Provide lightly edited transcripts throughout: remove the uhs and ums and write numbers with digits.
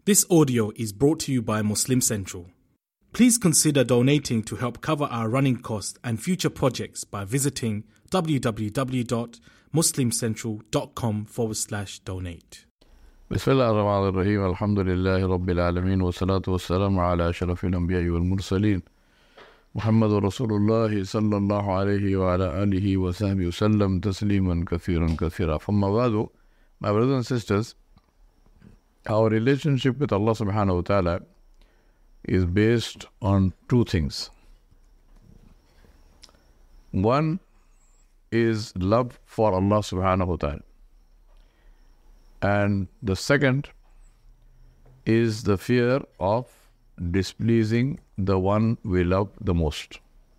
This audio is brought to you by Muslim Central. Please consider donating to help cover our running costs and future projects by visiting www.muslimcentral.com/donate. بسم الله الرحمن الرحيم الحمد لله رب العالمين والصلاة والسلام على أشرف الأنبياء والمرسلين محمد رسول الله صلى الله عليه وعلى آله وصحبه وسلم تسليما كثيرا كثيرا. From بعد, my brothers and sisters, our relationship with Allah subhanahu wa ta'ala is based on two things. One is love for Allah subhanahu wa ta'ala, and the second is the fear of displeasing the one we love the most.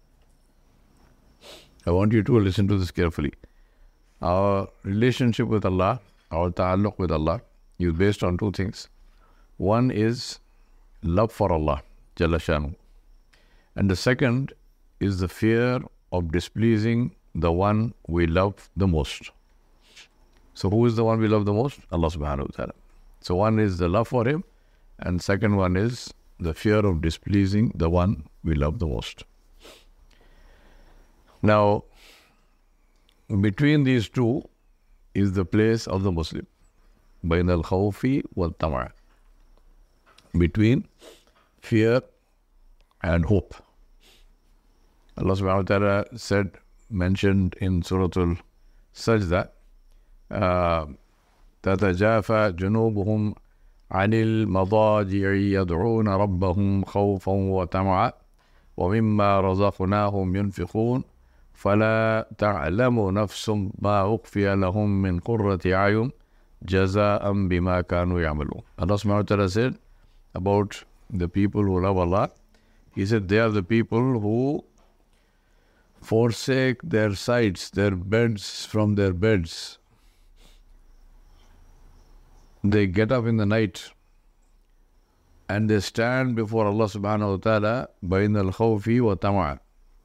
I want you to listen to this carefully. Our relationship with Allah, our ta'alluq with Allah, is based on two things. One is love for Allah, Jalla Shanu. And the second is the fear of displeasing the one we love the most. So who is the one we love the most? Allah subhanahu wa ta'ala. So one is the love for Him, and second one is the fear of displeasing the one we love the most. Now, between these two is the place of the Muslim. Bain al-khawfi wal-tama'. Between fear and hope. Allah subhanahu wa ta'ala said, mentioned in Surah Al-Sajda, تَتَجَافَى جُنُوبُهُمْ عَنِ الْمَضَاجِعِ يَدْعُونَ رَبَّهُمْ خَوْفًا وَطَمَعًا وَمِمَّا رَزَقْنَاهُمْ يُنْفِقُونَ فَلَا تَعْلَمُ نَفْسٌ مَا أُخْفِيَ لَهُم مِّن قُرَّةِ أَعْيُنٍ جَزَاءً بِمَا كَانُوا يَعْمَلُونَ. Allah subhanahu wa ta'ala said about the people who love Allah, He said they are the people who forsake their sides, their beds from their beds. They get up in the night and they stand before Allah subhanahu wa ta'ala بَيْنَ الْخَوْفِ وَطَمَعٍ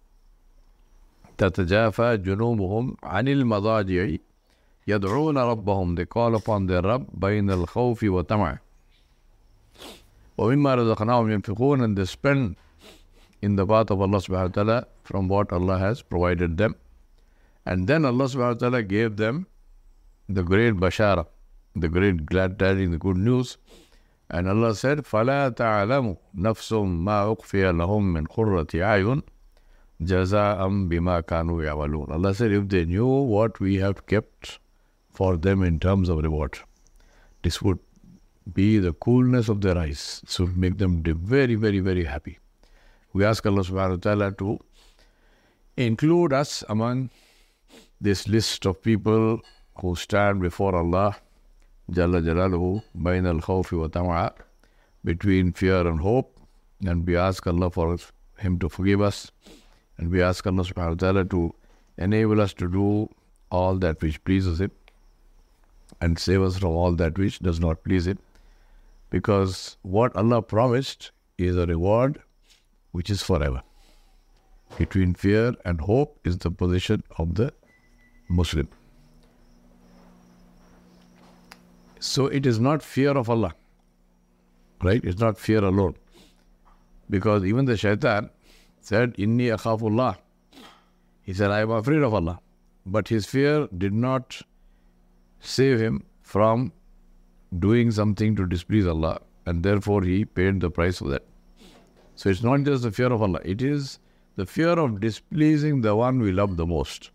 تَتَجَافَى جُنُوبُهُمْ عَنِ الْمَضَاجِعِ يَدْعُونَ رَبَّهُمْ. They call upon their Rabb بَيْنَ الْخَوْفِ وَطَمَعٍ وَمِمَّا رَزَقْنَاهُمْ يُنْفِقُونَ. And they spend in the path of Allah subhanahu wa ta'ala from what Allah has provided them. And then Allah subhanahu wa ta'ala gave them the great bashara, the great glad tidings, the good news. And Allah said, فَلَا تَعْلَمُ نَفْسٌ مَا أُخْفِيَ لَهُم مِّن قُرَّةِ أَعْيُنٍ جَزَاءً بِمَا كَانُوا يَعْمَلُونَ. Allah said, if they knew what we have kept for them in terms of reward, this would be the coolness of their eyes. This would make them very, very, very happy. We ask Allah subhanahu wa ta'ala to include us among this list of people who stand before Allah Jalla Jalaluhu bain al-khawfi wa tama'a, between fear and hope. And we ask Allah for Him to forgive us, and we ask Allah subhanahu wa ta'ala to enable us to do all that which pleases Him and save us from all that which does not please Him, because what Allah promised is a reward which is forever. Between fear and hope is the position of the Muslim. So it is not fear of Allah, right? It's not fear alone, because even the shaitan said, Inni akhafullah. He said, I am afraid of Allah. But his fear did not save him from doing something to displease Allah, and therefore he paid the price for that. So it's not just the fear of Allah, it is the fear of displeasing the one we love the most.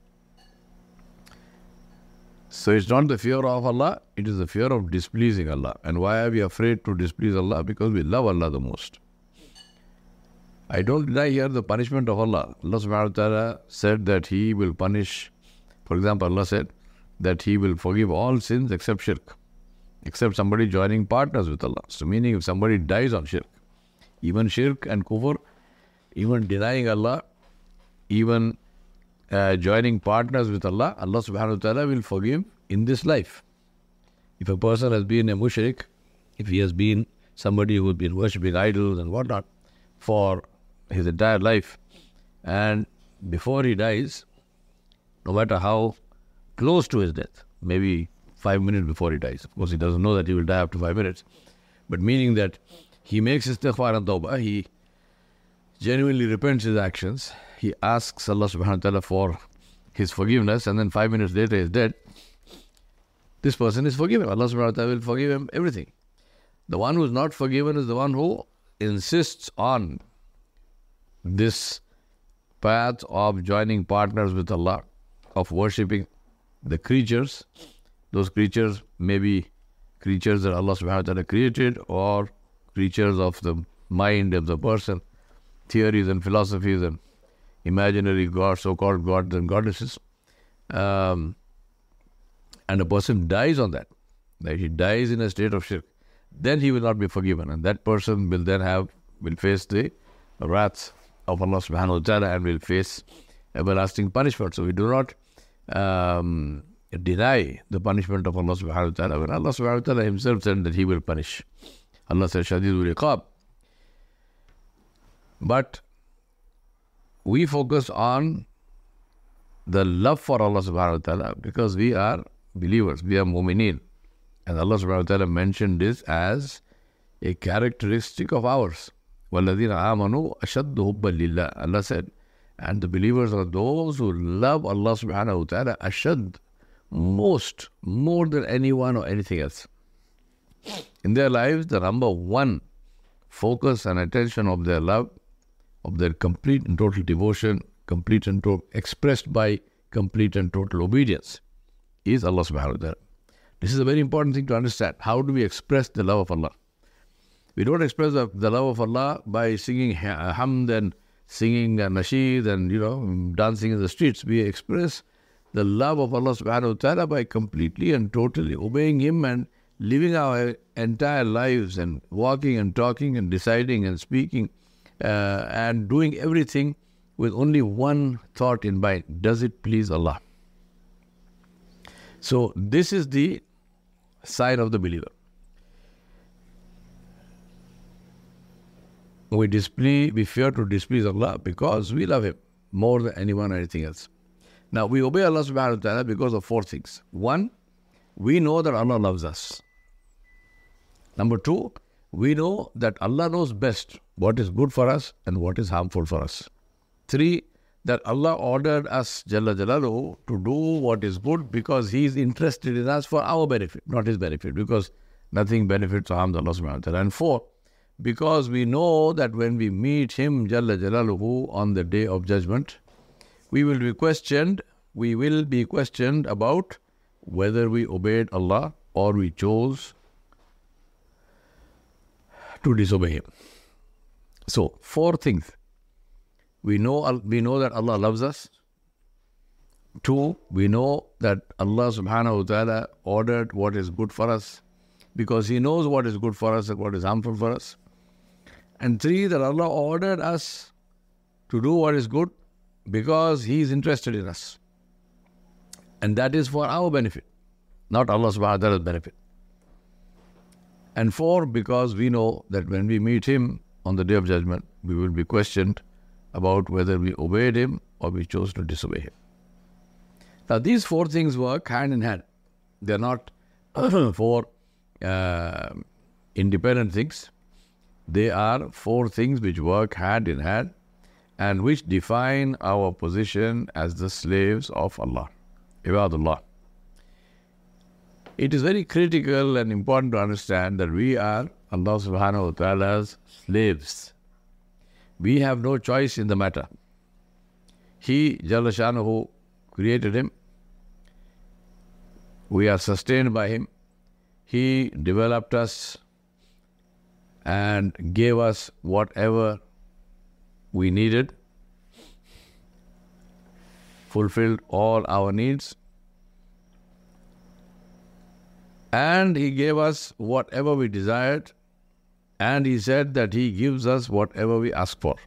So it's not the fear of Allah, it is the fear of displeasing Allah. And why are we afraid to displease Allah? Because we love Allah the most. I don't deny here the punishment of Allah. Allah subhanahu wa ta'ala said that He will punish. For example, Allah said that He will forgive all sins except shirk, except somebody joining partners with Allah. So meaning if somebody dies on shirk, even shirk and kufr, even denying Allah, even joining partners with Allah, Allah subhanahu wa ta'ala will forgive in this life. If a person has been a mushrik, if he has been somebody who has been worshipping idols and whatnot for his entire life, and before he dies, no matter how close to his death, maybe 5 minutes before he dies, of course he doesn't know that he will die after 5 minutes, But meaning that he makes istighfar and tawbah, he genuinely repents his actions, he asks Allah subhanahu wa ta'ala for his forgiveness, and then 5 minutes later is dead, this person is forgiven. Allah subhanahu wa ta'ala will forgive him everything. The one who is not forgiven is the one who insists on this path of joining partners with Allah, of worshipping the creatures. Those creatures may be creatures that Allah subhanahu wa ta'ala created, or creatures of the mind of the person, theories and philosophies and imaginary gods, so-called gods and goddesses. And a person dies on that. Like he dies in a state of shirk, then he will not be forgiven, and that person will then will face the wrath of Allah subhanahu wa ta'ala and will face everlasting punishment. So we do not deny the punishment of Allah subhanahu wa ta'ala. When Allah subhanahu wa ta'ala himself said that he will punish, Allah said shadidul iqab. But we focus on the love for Allah subhanahu wa ta'ala because we are believers, we are mu'mineen. And Allah subhanahu wa ta'ala mentioned this as a characteristic of ours. وَالَّذِينَ آمَنُوا أَشَدُّ حُبًّا لِلَّهِ. Allah said, and the believers are those who love Allah subhanahu wa ta'ala ashad, most, more than anyone or anything else. In their lives, the number one focus and attention of their love, of their complete and total devotion, complete and total, expressed by complete and total obedience, is Allah subhanahu wa ta'ala. This is a very important thing to understand. How do we express the love of Allah? We don't express the love of Allah by singing hamd and singing nasheed and, dancing in the streets. We express the love of Allah subhanahu wa ta'ala by completely and totally obeying Him and living our entire lives and walking and talking and deciding and speaking and doing everything with only one thought in mind. Does it please Allah? So this is the sign of the believer. We fear to displease Allah because we love Him more than anyone or anything else. Now, we obey Allah subhanahu wa ta'ala because of four things. One, we know that Allah loves us. Number two, we know that Allah knows best what is good for us and what is harmful for us. Three, that Allah ordered us, Jalla Jalaluhu, to do what is good because He is interested in us for our benefit, not His benefit, because nothing benefits or harms Allah subhanahu wa ta'ala. And four, because we know that when we meet Him, Jalla Jalaluhu, on the day of judgment, we will be questioned about whether we obeyed Allah or we chose to disobey Him. So, four things. We know that Allah loves us. Two, we know that Allah subhanahu wa ta'ala ordered what is good for us because He knows what is good for us and what is harmful for us. And three, that Allah ordered us to do what is good because He is interested in us. And that is for our benefit, not Allah subhanahu wa ta'ala's benefit. And four, because we know that when we meet Him on the day of judgment, we will be questioned about whether we obeyed Him or we chose to disobey Him. Now, these four things work hand in hand. They are not four independent things. They are four things which work hand in hand and which define our position as the slaves of Allah, Ibadullah. It is very critical and important to understand that we are Allah subhanahu wa ta'ala's slaves. We have no choice in the matter. He, Jalla Shanuhu, created Him. We are sustained by Him. He developed us and gave us whatever we needed, fulfilled all our needs, and He gave us whatever we desired, and He said that He gives us whatever we ask for.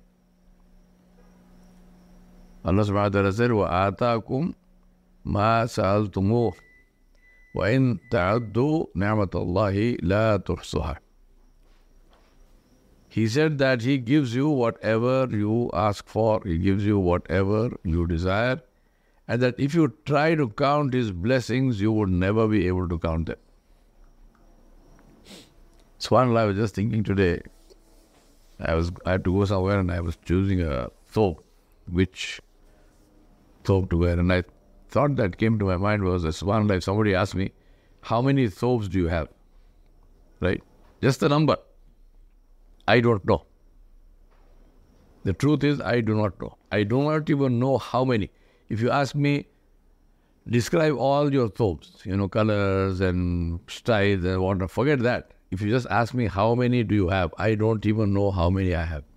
Allah subhanahu wa ta'ala said, وَآتَاكُمْ مَا سَأَلْتُمُوهُ وَإِن تَعُدُّوا نِعْمَةَ اللَّهِ لَا تُحْصُوهَا. He said that He gives you whatever you ask for, He gives you whatever you desire, and that if you try to count His blessings, you would never be able to count them. SubhanAllah, I was just thinking today, I had to go somewhere and I was choosing a thobe, which thobe to wear. And I thought that came to my mind was that SubhanAllah, if somebody asked me, how many thobes do you have? Right? Just the number. I don't know. The truth is, I do not know. I do not even know how many. If you ask me, describe all your thobes, colors and styles and whatnot, forget that. If you just ask me, how many do you have? I don't even know how many I have.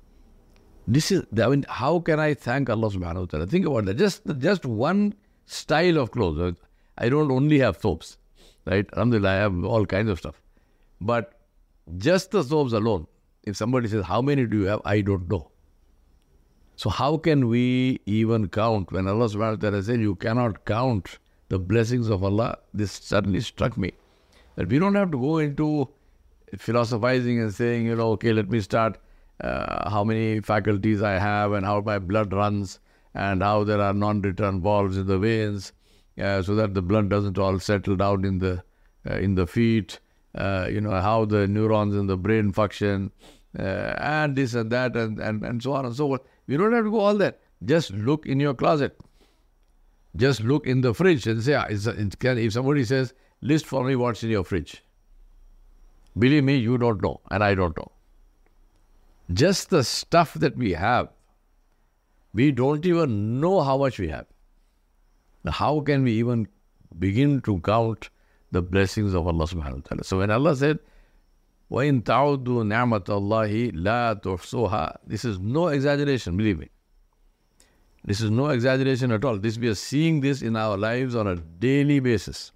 How can I thank Allah subhanahu wa ta'ala? Think about that. Just one style of clothes. I don't only have thobes, right? Alhamdulillah, I have all kinds of stuff. But just the thobes alone, if somebody says, how many do you have? I don't know. So how can we even count? When Allah subhanahu wa ta'ala said, you cannot count the blessings of Allah, this suddenly struck me. That we don't have to go into philosophizing and saying, okay, let me start how many faculties I have and how my blood runs and how there are non-return valves in the veins so that the blood doesn't all settle down in the feet, how the neurons in the brain function and this and that and so on and so forth. We don't have to go all that. Just look in your closet. Just look in the fridge and say, if somebody says, list for me what's in your fridge. Believe me, you don't know and I don't know. Just the stuff that we have, we don't even know how much we have. Now, how can we even begin to count the blessings of Allah subhanahu wa ta'ala? So when Allah said, وَإِن تَعُدُّوا نِعْمَةَ اللَّهِ لَا تُحْصُوهَا, this is no exaggeration, believe me. This is no exaggeration at all. We are seeing this in our lives on a daily basis.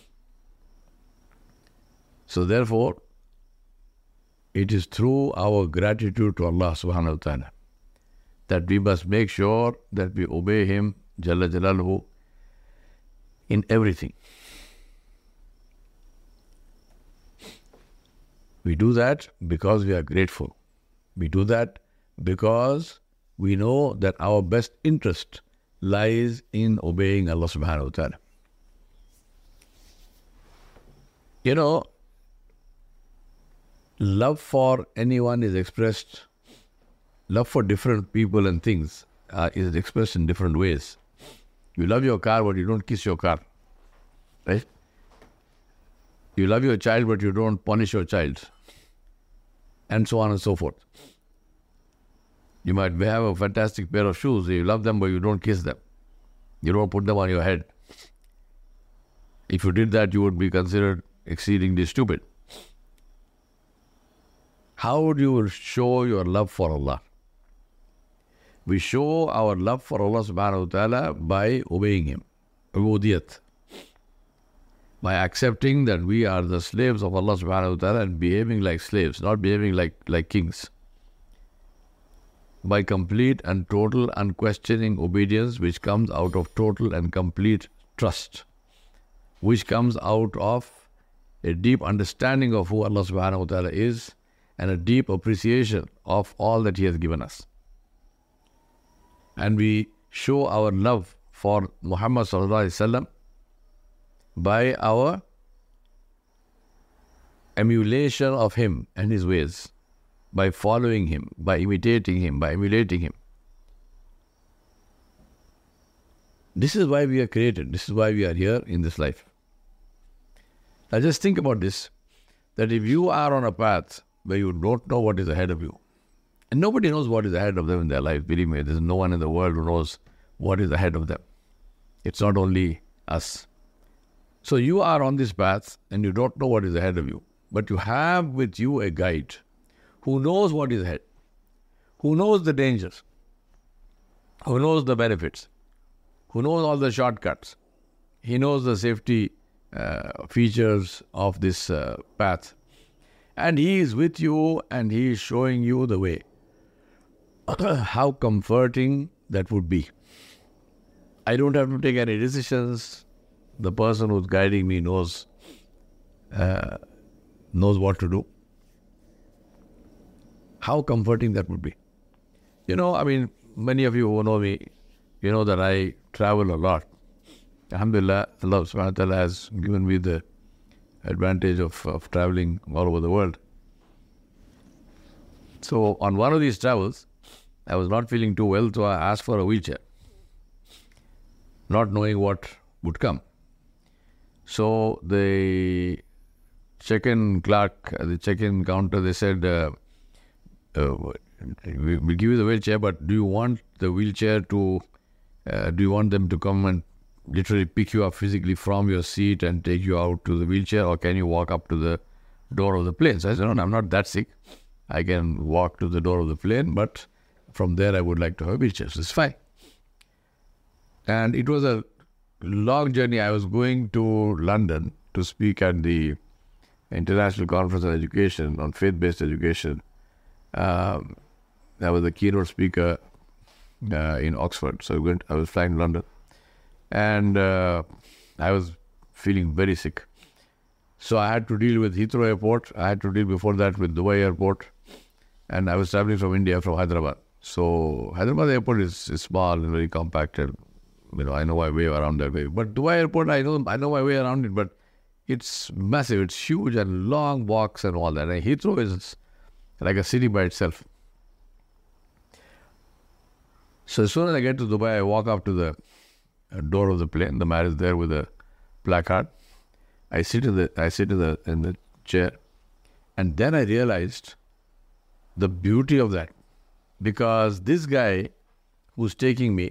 So therefore, it is through our gratitude to Allah subhanahu wa ta'ala that we must make sure that we obey Him, Jalla Jalaluhu, in everything. We do that because we are grateful. We do that because we know that our best interest lies in obeying Allah subhanahu wa ta'ala. Love for anyone is expressed, love for different people and things is expressed in different ways. You love your car, but you don't kiss your car. Right? You love your child, but you don't punish your child. And so on and so forth. You might have a fantastic pair of shoes. You love them, but you don't kiss them. You don't put them on your head. If you did that, you would be considered exceedingly stupid. How would you show your love for Allah? We show our love for Allah subhanahu wa ta'ala by obeying Him. Ubudiyat. By accepting that we are the slaves of Allah subhanahu wa ta'ala and behaving like slaves, not behaving like kings. By complete and total unquestioning obedience, which comes out of total and complete trust, which comes out of a deep understanding of who Allah subhanahu wa ta'ala is and a deep appreciation of all that He has given us. And we show our love for Muhammad sallallahu alaihi wasallam by our emulation of him and his ways, by following him, by imitating him, by emulating him. This is why we are created. This is why we are here in this life. Now just think about this, that if you are on a path where you don't know what is ahead of you, and nobody knows what is ahead of them in their life, believe me, there's no one in the world who knows what is ahead of them. It's not only us. So you are on this path and you don't know what is ahead of you, but you have with you a guide who knows what is ahead, who knows the dangers, who knows the benefits, who knows all the shortcuts. He knows the safety features of this path. And He is with you and He is showing you the way. How comforting that would be. I don't have to take any decisions. The person who's guiding me knows what to do. How comforting that would be. Many of you who know me, you know that I travel a lot. Alhamdulillah, Allah subhanahu wa ta'ala has given me the advantage of traveling all over the world. So on one of these travels, I was not feeling too well, so I asked for a wheelchair, not knowing what would come. So the check-in clerk, the check-in counter, they said, we'll give you the wheelchair, but do you want the wheelchair to, do you want them to come and literally pick you up physically from your seat and take you out to the wheelchair, or can you walk up to the door of the plane? So I said, no, I'm not that sick. I can walk to the door of the plane, but from there I would like to have a wheelchair. So it's fine. And it was a long journey. I was going to London to speak at the International Conference on Education, on faith-based education. I was the keynote speaker in Oxford. So I was flying to London. And I was feeling very sick. So I had to deal with Heathrow Airport. I had to deal before that with Dubai Airport. And I was traveling from India, from Hyderabad. So Hyderabad Airport is small and very compacted. I know my way around that way. But Dubai Airport, I know my way around it, but it's massive. It's huge and long walks and all that. And Heathrow is like a city by itself. So as soon as I get to Dubai, I walk up to the door of the plane. The man is there with a placard. I sit in the chair, and then I realized the beauty of that, because this guy who's taking me,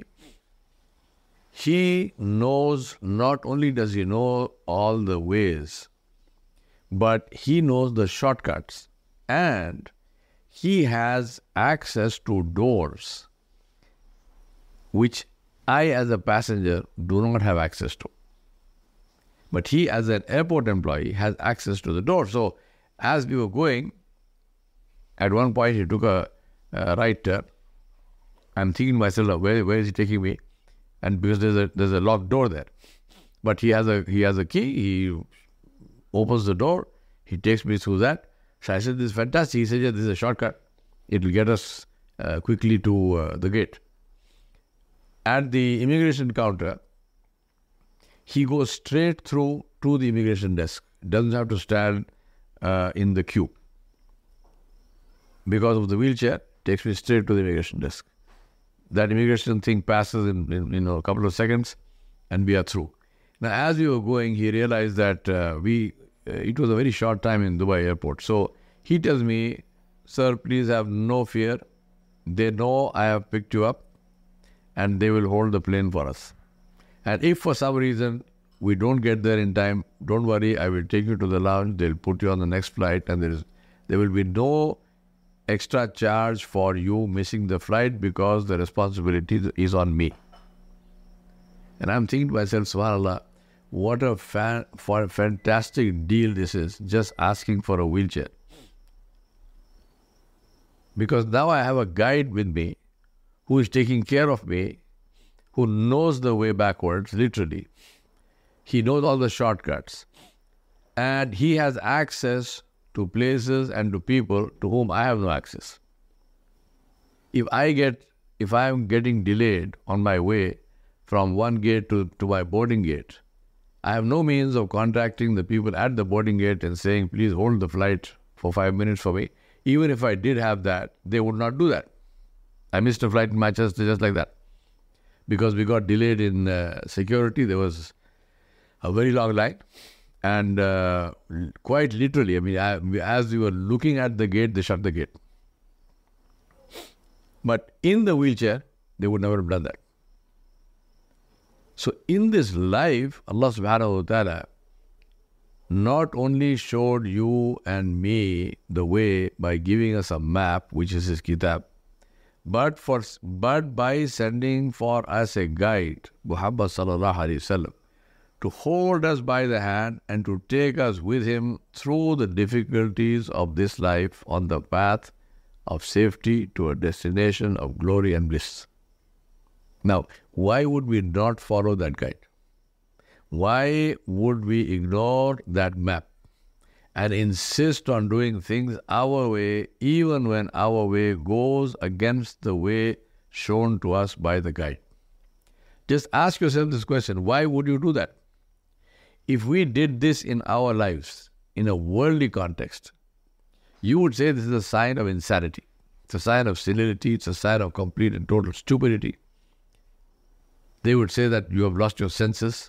he knows, not only does he know all the ways, but he knows the shortcuts, and he has access to doors which I as a passenger do not have access to. But he as an airport employee has access to the door. So as we were going, at one point he took a right turn. I'm thinking to myself, where is he taking me? And because there's a locked door there. But he has a key, he opens the door, he takes me through that. So I said, this is fantastic. He said, yeah, this is a shortcut. It will get us quickly to the gate. At the immigration counter, he goes straight through to the immigration desk. Doesn't have to stand in the queue. Because of the wheelchair, takes me straight to the immigration desk. That immigration thing passes in a couple of seconds, and we are through. Now, as we were going, he realized that it was a very short time in Dubai airport. So he tells me, sir, please have no fear. They know I have picked you up, and they will hold the plane for us. And if for some reason we don't get there in time, don't worry, I will take you to the lounge, they'll put you on the next flight, and there will be no extra charge for you missing the flight, because the responsibility is on me. And I'm thinking to myself, subhanAllah, what a fantastic deal this is, just asking for a wheelchair. Because now I have a guide with me who is taking care of me, who knows the way backwards, literally. He knows all the shortcuts. And he has access to places and to people to whom I have no access. If I am getting delayed on my way from one gate to my boarding gate, I have no means of contacting the people at the boarding gate and saying, please hold the flight for 5 minutes for me. Even if I did have that, they would not do that. I missed a flight in Manchester just like that. Because we got delayed in security, there was a very long line. And quite literally, as we were looking at the gate, they shut the gate. But in the wheelchair, they would never have done that. So in this life, Allah subhanahu wa ta'ala not only showed you and me the way by giving us a map, which is His kitab, but by sending for us a guide, Muhammad sallallahu alaihi wasallam, to hold us by the hand and to take us with him through the difficulties of this life on the path of safety to a destination of glory and bliss. Now, why would we not follow that guide? Why would we ignore that map and insist on doing things our way, even when our way goes against the way shown to us by the guide? Just ask yourself this question, why would you do that? If we did this in our lives, in a worldly context, you would say this is a sign of insanity. It's a sign of senility. It's a sign of complete and total stupidity. They would say that you have lost your senses.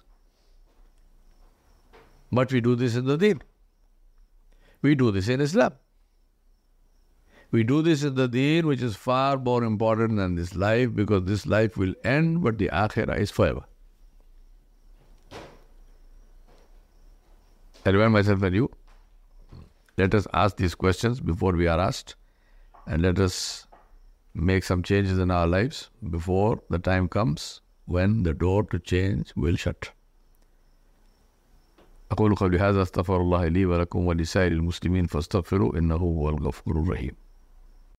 But we do this in the Deen. We do this in Islam. We do this in the Deen, which is far more important than this life, because this life will end, but the Akhirah is forever. I remind myself and you, let us ask these questions before we are asked, and let us make some changes in our lives before the time comes when the door to change will shut. أقول قولي هذا أستغفر الله لي ولكم ولسائر المسلمين فاستغفروا إنه هو الغفور الرحيم.